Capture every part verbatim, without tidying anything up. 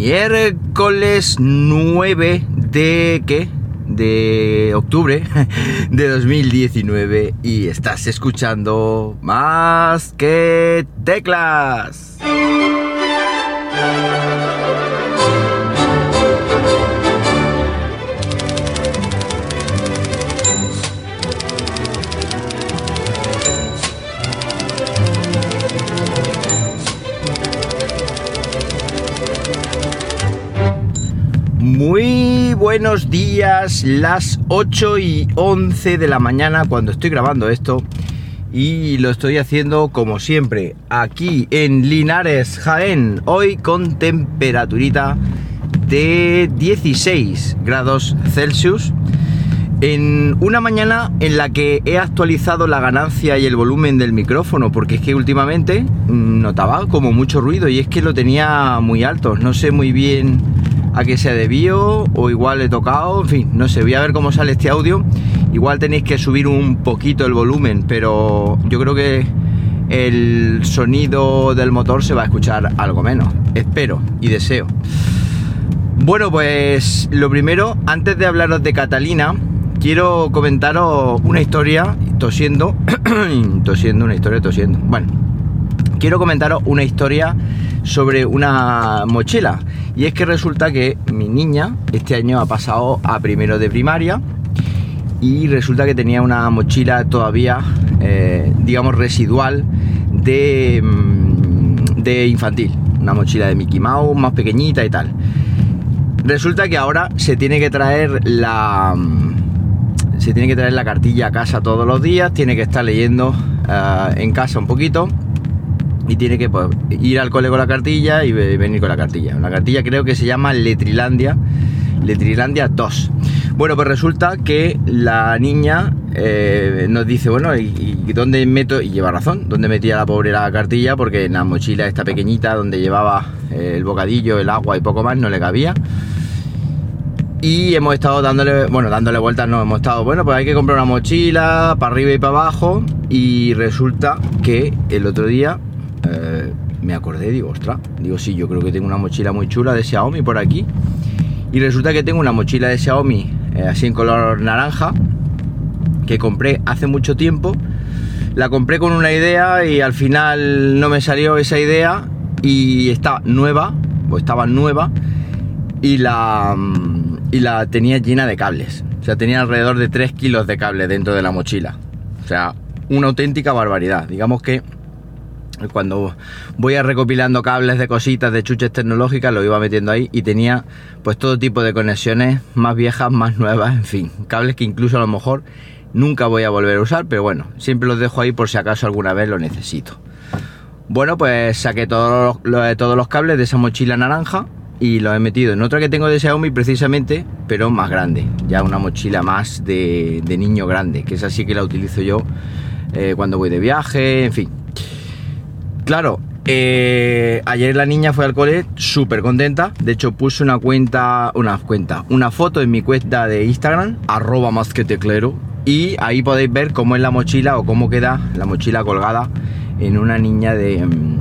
miércoles nueve de ¿qué? de octubre de dos mil diecinueve y estás escuchando Más que Teclas. Muy buenos días, las ocho y once de la mañana cuando estoy grabando esto y lo estoy haciendo como siempre aquí en Linares, Jaén, hoy con temperaturita de dieciséis grados Celsius en una mañana en la que he actualizado la ganancia y el volumen del micrófono porque es que últimamente notaba como mucho ruido y es que lo tenía muy alto, no sé muy bien a qué se debió o igual he tocado, en fin, no sé, voy a ver cómo sale este audio. Igual tenéis que subir un poquito el volumen, pero yo creo que el sonido del motor se va a escuchar algo menos, espero y deseo. Bueno, pues lo primero, antes de hablaros de Catalina, quiero comentaros una historia, tosiendo, tosiendo, una historia tosiendo, bueno, quiero comentaros una historia sobre una mochila. Y es que resulta que mi niña este año ha pasado a primero de primaria y resulta que tenía una mochila todavía, eh, digamos, residual de, de infantil. Una mochila de Mickey Mouse, más pequeñita y tal. Resulta que ahora se tiene que traer la... Se tiene que traer la cartilla a casa todos los días, tiene que estar leyendo uh, en casa un poquito. Y tiene que pues, ir al cole con la cartilla y venir con la cartilla. Una cartilla creo que se llama Letrilandia, Letrilandia dos. Bueno, pues resulta que la niña eh, nos dice, bueno, ¿y, y dónde meto? Y lleva razón, ¿dónde metía la pobre la cartilla? Porque en la mochila esta pequeñita donde llevaba eh, el bocadillo, el agua y poco más no le cabía. Y hemos estado dándole, bueno, dándole vueltas, no, hemos estado, bueno, pues hay que comprar una mochila para arriba y para abajo. Y resulta que el otro día... Eh, me acordé, digo, ostras, digo, sí, yo creo que tengo una mochila muy chula de Xiaomi por aquí. Y resulta que tengo una mochila de Xiaomi eh, así en color naranja que compré hace mucho tiempo. La compré con una idea y al final no me salió esa idea y está nueva, o estaba nueva y la, y la tenía llena de cables. O sea, tenía alrededor de tres kilos de cable dentro de la mochila. O sea, una auténtica barbaridad. Digamos que cuando voy a recopilando cables de cositas, de chuches tecnológicas, lo iba metiendo ahí y tenía pues todo tipo de conexiones, más viejas, más nuevas, en fin, cables que incluso a lo mejor nunca voy a volver a usar, pero bueno, siempre los dejo ahí por si acaso alguna vez lo necesito. Bueno, pues saqué todos los, todos los cables de esa mochila naranja y los he metido en otra que tengo de Xiaomi precisamente, pero más grande, ya una mochila más de, de niño grande, que esa sí que la utilizo yo eh, cuando voy de viaje, en fin. Claro, eh, ayer la niña fue al cole súper contenta. De hecho puse una cuenta, una cuenta, una foto en mi cuenta de Instagram, arroba más que teclero, y ahí podéis ver cómo es la mochila o cómo queda la mochila colgada en una niña de,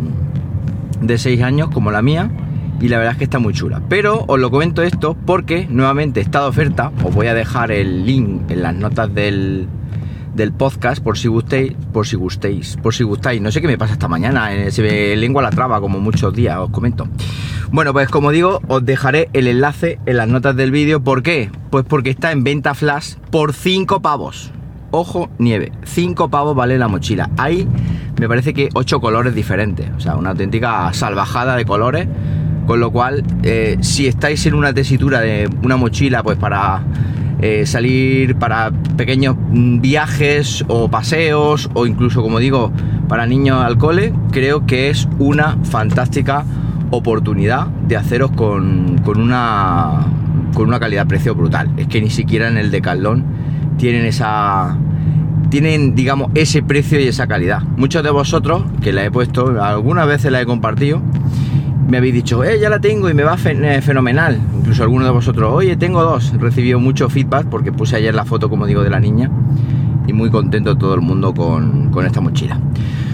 de seis años como la mía. Y la verdad es que está muy chula. Pero os lo comento esto porque nuevamente está de oferta. Os voy a dejar el link en las notas del... del podcast, por si gustéis, por si gustéis, por si gustáis, no sé qué me pasa esta mañana, eh, se me lengua la traba como muchos días, os comento. Bueno, pues como digo, os dejaré el enlace en las notas del vídeo. ¿Por qué? Pues porque está en venta flash por cinco pavos. Ojo, nieve, cinco pavos vale la mochila. Hay, me parece que ocho colores diferentes, o sea, una auténtica salvajada de colores, con lo cual, eh, si estáis en una tesitura de una mochila, pues para... Eh, salir para pequeños viajes o paseos o incluso, como digo, para niños al cole, creo que es una fantástica oportunidad de haceros con, con una con una calidad-precio brutal. Es que ni siquiera en el Decathlon tienen esa tienen, digamos, ese precio y esa calidad. Muchos de vosotros, que la he puesto, algunas veces la he compartido, me habéis dicho, eh, ya la tengo y me va fen fenomenal. Incluso algunos de vosotros, oye, tengo dos. He recibido mucho feedback porque puse ayer la foto, como digo, de la niña y muy contento todo el mundo con, con esta mochila.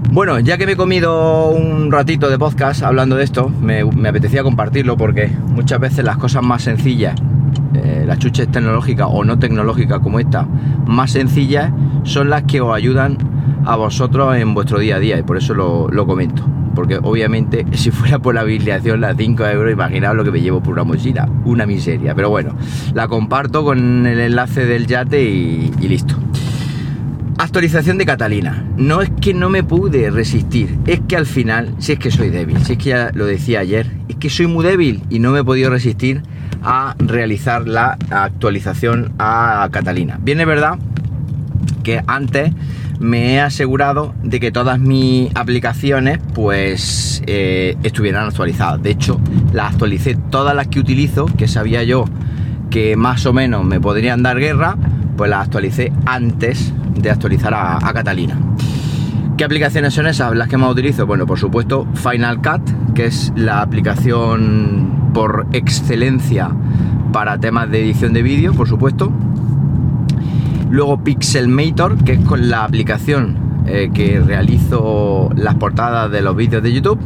Bueno, ya que me he comido un ratito de podcast hablando de esto, me, me apetecía compartirlo porque muchas veces las cosas más sencillas, eh, las chuches tecnológicas o no tecnológicas como esta, más sencillas, son las que os ayudan a vosotros en vuestro día a día, y por eso lo, lo comento. Porque obviamente si fuera por la afiliación, las cinco euros, imaginaos lo que me llevo por una mochila, una miseria. Pero bueno, la comparto con el enlace del yate y, y listo. Actualización de Catalina. No es que no me pude resistir, es que al final, si es que soy débil, si es que ya lo decía ayer, es que soy muy débil y no me he podido resistir a realizar la actualización a Catalina. Bien, es verdad que antes me he asegurado de que todas mis aplicaciones pues eh, estuvieran actualizadas. De hecho, las actualicé todas las que utilizo, que sabía yo que más o menos me podrían dar guerra, pues las actualicé antes de actualizar a, a Catalina. ¿Qué aplicaciones son esas las que más utilizo? Bueno, por supuesto Final Cut, que es la aplicación por excelencia para temas de edición de vídeo, por supuesto. Luego Pixelmator, que es con la aplicación eh, que realizo las portadas de los vídeos de YouTube.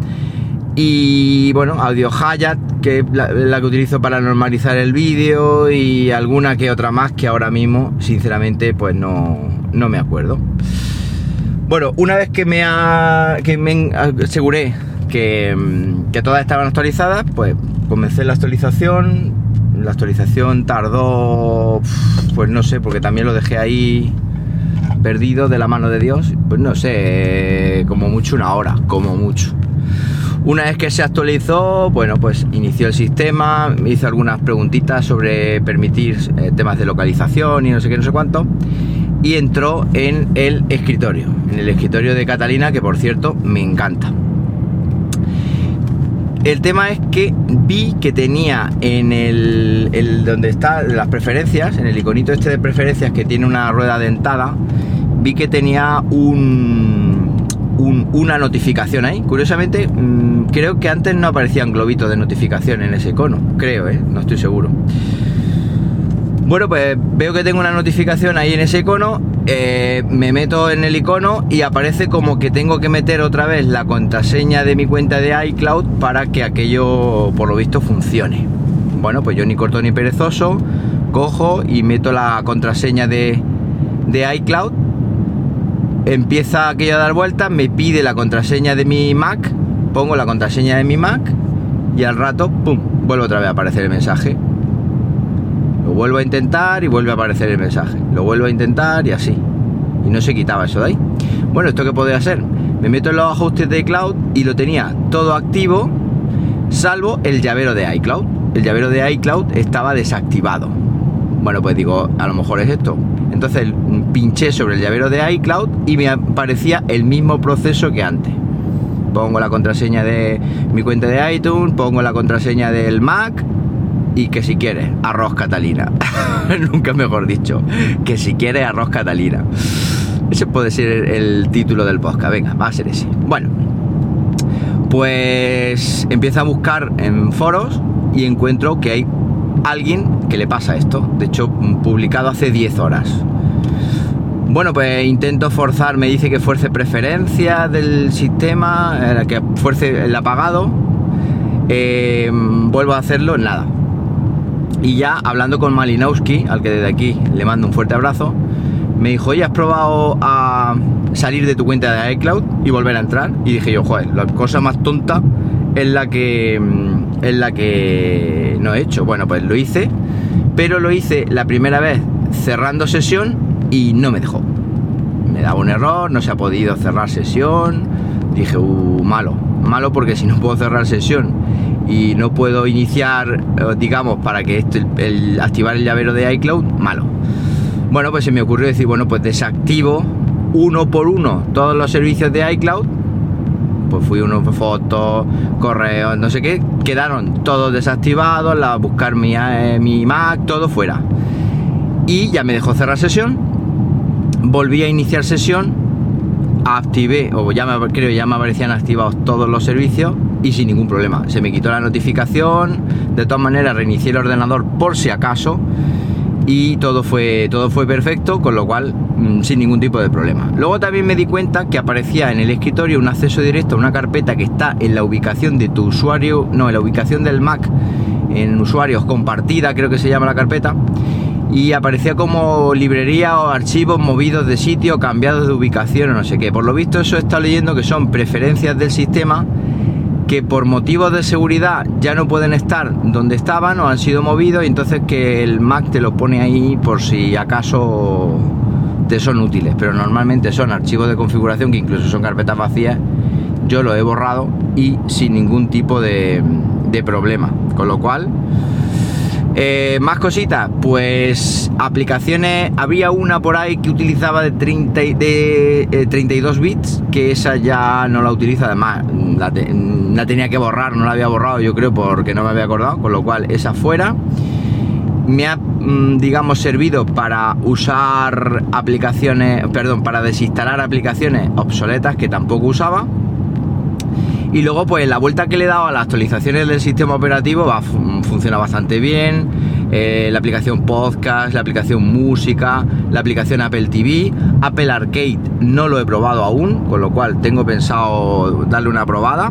Y bueno, Audio Hayat, que es la, la que utilizo para normalizar el vídeo, y alguna que otra más que ahora mismo, sinceramente, pues no, no me acuerdo. Bueno, una vez que me, ha, que me aseguré que, que todas estaban actualizadas, pues comencé la actualización. La actualización tardó, pues no sé, porque también lo dejé ahí perdido de la mano de Dios, pues no sé, como mucho una hora, como mucho. Una vez que se actualizó, bueno, pues inició el sistema, me hizo algunas preguntitas sobre permitir eh, temas de localización y no sé qué, no sé cuánto, y entró en el escritorio, en el escritorio de Catalina, que por cierto me encanta. El tema es que vi que tenía en el, el donde está las preferencias, en el iconito este de preferencias que tiene una rueda dentada, vi que tenía un, un, una notificación ahí. Curiosamente, mmm, creo que antes no aparecían globitos de notificación en ese icono, creo, ¿eh? No estoy seguro. Bueno, pues veo que tengo una notificación ahí en ese icono, eh, me meto en el icono y aparece como que tengo que meter otra vez la contraseña de mi cuenta de iCloud para que aquello, por lo visto, funcione. Bueno, pues yo ni corto ni perezoso, cojo y meto la contraseña de, de iCloud, empieza aquello a dar vueltas, me pide la contraseña de mi Mac, pongo la contraseña de mi Mac y al rato, pum, vuelve otra vez a aparecer el mensaje. Lo vuelvo a intentar y vuelve a aparecer el mensaje. Lo vuelvo a intentar y así. Y no se quitaba eso de ahí. Bueno, ¿esto qué podía hacer? Me meto en los ajustes de iCloud y lo tenía todo activo, salvo el llavero de iCloud. El llavero de iCloud estaba desactivado. Bueno, pues digo, a lo mejor es esto. Entonces pinché sobre el llavero de iCloud y me aparecía el mismo proceso que antes. Pongo la contraseña de mi cuenta de iTunes, pongo la contraseña del Mac, y que si quieres, arroz Catalina. Nunca mejor dicho, que si quieres, arroz Catalina. Ese puede ser el, el título del podcast. Venga, va a ser ese. Bueno, pues empiezo a buscar en foros y encuentro que hay alguien que le pasa esto. De hecho, publicado hace diez horas. Bueno, pues intento forzar, me dice que fuerce preferencias del sistema, eh, que fuerce el apagado. Eh, vuelvo a hacerlo, nada. Y ya hablando con Malinowski, al que desde aquí le mando un fuerte abrazo, me dijo, oye, ¿has probado a salir de tu cuenta de iCloud y volver a entrar? Y dije yo, joder, la cosa más tonta es la que, es la que no he hecho. Bueno, pues lo hice, pero lo hice la primera vez cerrando sesión y no me dejó. Me daba un error, no se ha podido cerrar sesión. Dije, uh, malo, malo porque si no puedo cerrar sesión y no puedo iniciar, digamos, para que esto, el, el activar el llavero de iCloud, malo. Bueno, pues se me ocurrió decir, bueno, pues desactivo uno por uno todos los servicios de iCloud. Pues fui uno, fotos, correos, no sé qué, quedaron todos desactivados, la, buscar mi, eh, mi Mac, todo fuera. Y ya me dejó cerrar sesión, volví a iniciar sesión, activé, o ya me, creo ya me aparecían activados todos los servicios y sin ningún problema. Se me quitó la notificación, de todas maneras reinicié el ordenador por si acaso y todo fue, todo fue perfecto, con lo cual mmm, sin ningún tipo de problema. Luego también me di cuenta que aparecía en el escritorio un acceso directo a una carpeta que está en la ubicación de tu usuario, no, en la ubicación del Mac, en usuarios compartida, creo que se llama la carpeta, y aparecía como librería o archivos movidos de sitio, cambiados de ubicación o no sé qué. Por lo visto eso he estado leyendo que son preferencias del sistema que por motivos de seguridad ya no pueden estar donde estaban o han sido movidos, y entonces que el Mac te lo pone ahí por si acaso te son útiles, pero normalmente son archivos de configuración que incluso son carpetas vacías. Yo lo he borrado y sin ningún tipo de, de problema, con lo cual eh, más cositas, pues aplicaciones, había una por ahí que utilizaba de, treinta, de eh, treinta y dos bits, que esa ya no la utilizo, además la, te, la tenía que borrar, no la había borrado yo creo porque no me había acordado, con lo cual esa fuera. Me ha, digamos, servido para usar aplicaciones, perdón, para desinstalar aplicaciones obsoletas que tampoco usaba. Y luego pues la vuelta que le he dado a las actualizaciones del sistema operativo va, funciona bastante bien. Eh, la aplicación podcast, la aplicación música, la aplicación Apple T V, Apple Arcade no lo he probado aún, con lo cual tengo pensado darle una probada.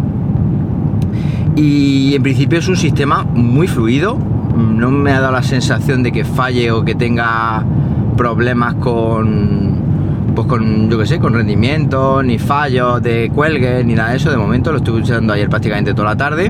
Y en principio es un sistema muy fluido, no me ha dado la sensación de que falle o que tenga problemas con... pues con, yo que sé, con rendimiento, ni fallos de cuelgue, ni nada de eso. De momento lo estuve usando ayer prácticamente toda la tarde.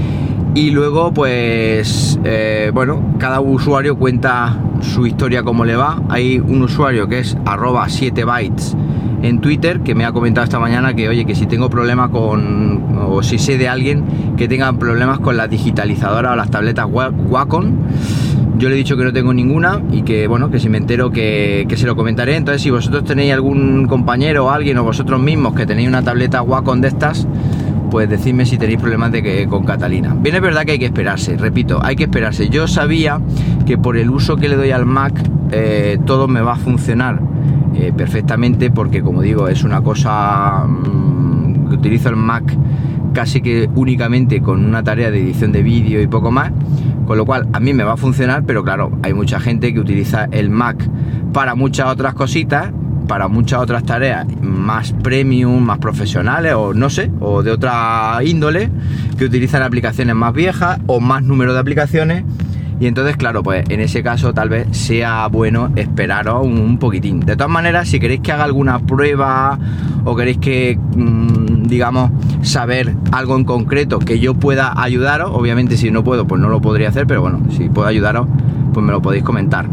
Y luego pues eh, bueno, cada usuario cuenta su historia, cómo le va. Hay un usuario que es arroba siete bytes en Twitter, que me ha comentado esta mañana que oye, que si tengo problemas con, o si sé de alguien que tenga problemas con la digitalizadora o las tabletas Wacom. Yo le he dicho que no tengo ninguna y que bueno, que si me entero que, que se lo comentaré. Entonces si vosotros tenéis algún compañero o alguien, o vosotros mismos que tenéis una tableta Wacom de estas, pues decidme si tenéis problemas de que, con Catalina. Bien, es verdad que hay que esperarse, repito, hay que esperarse. Yo sabía que por el uso que le doy al Mac eh, todo me va a funcionar eh, perfectamente, porque como digo, es una cosa mmm, que utilizo el Mac casi que únicamente con una tarea de edición de vídeo y poco más, con lo cual a mí me va a funcionar. Pero claro, hay mucha gente que utiliza el Mac para muchas otras cositas, para muchas otras tareas más premium, más profesionales, o no sé, o de otra índole, que utilizan aplicaciones más viejas o más número de aplicaciones. Y entonces, claro, pues en ese caso tal vez sea bueno esperaros un, un poquitín. De todas maneras, si queréis que haga alguna prueba o queréis que, mmm, digamos, saber algo en concreto que yo pueda ayudaros, obviamente si no puedo, pues no lo podría hacer, pero bueno, si puedo ayudaros, pues me lo podéis comentar.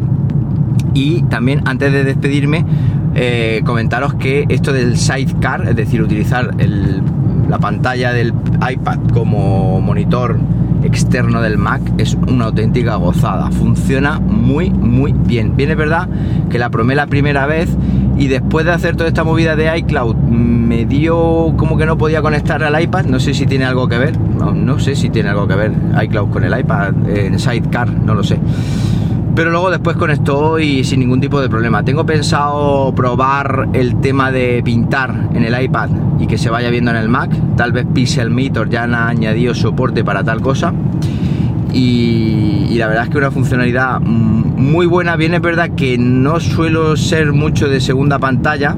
Y también, antes de despedirme, eh, comentaros que esto del sidecar, es decir, utilizar el, la pantalla del iPad como monitor externo del Mac, es una auténtica gozada. Funciona muy muy bien. Bien, es verdad que la probé la primera vez y después de hacer toda esta movida de iCloud me dio como que no podía conectar al iPad. No sé si tiene algo que ver, no, no sé si tiene algo que ver iCloud con el iPad en Sidecar, no lo sé. Pero luego después conectó y sin ningún tipo de problema. Tengo pensado probar el tema de pintar en el iPad y que se vaya viendo en el Mac. Tal vez Pixelmator ya han añadido soporte para tal cosa. Y, y la verdad es que una funcionalidad muy buena. Bien, es verdad que no suelo ser mucho de segunda pantalla,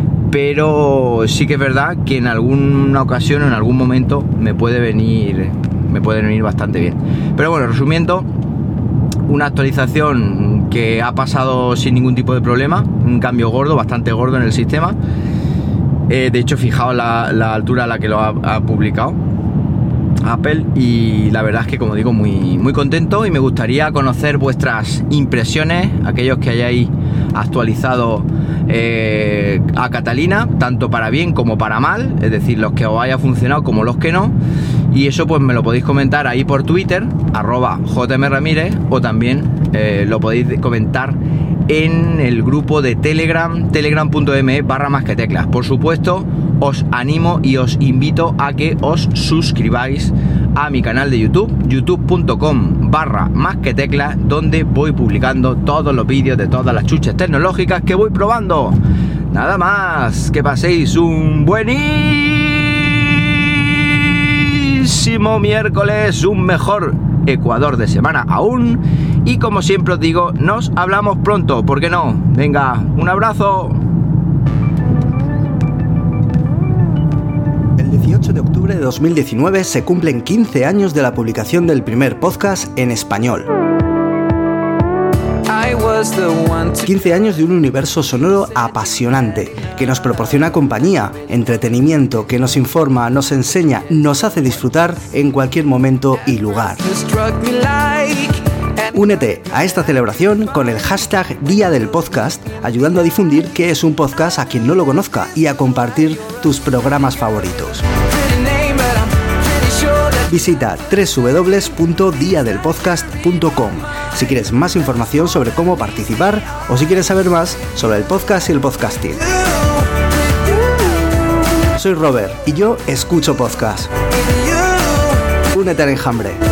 pero sí que es verdad que en alguna ocasión o en algún momento me puede venir, me puede venir bastante bien. Pero bueno, resumiendo, una actualización que ha pasado sin ningún tipo de problema, un cambio gordo, bastante gordo en el sistema. Eh, de hecho, fijaos la, la altura a la que lo ha, ha publicado Apple, y la verdad es que, como digo, muy, muy contento, y me gustaría conocer vuestras impresiones, aquellos que hayáis actualizado eh, a Catalina, tanto para bien como para mal, es decir, los que os haya funcionado como los que no. Y eso pues me lo podéis comentar ahí por Twitter, arroba jmramírez, o también eh, lo podéis comentar en el grupo de Telegram, telegram.me barra más que teclas. Por supuesto, os animo y os invito a que os suscribáis a mi canal de YouTube, youtube.com barra más que teclas, donde voy publicando todos los vídeos de todas las chuches tecnológicas que voy probando. Nada más, que paséis un buenísimo miércoles, un mejor Ecuador de semana aún, Y como siempre os digo, nos hablamos pronto, ¿por qué no? Venga, un abrazo. El dieciocho de octubre de dos mil diecinueve se cumplen quince años de la publicación del primer podcast en español. quince años de un universo sonoro apasionante, que nos proporciona compañía, entretenimiento, que nos informa, nos enseña, nos hace disfrutar en cualquier momento y lugar. Únete a esta celebración con el hashtag Día del Podcast, ayudando a difundir qué es un podcast a quien no lo conozca y a compartir tus programas favoritos. Visita doble u doble u doble u punto dia del podcast punto com si quieres más información sobre cómo participar o si quieres saber más sobre el podcast y el podcasting. Soy Robert y yo escucho podcast. Únete al enjambre.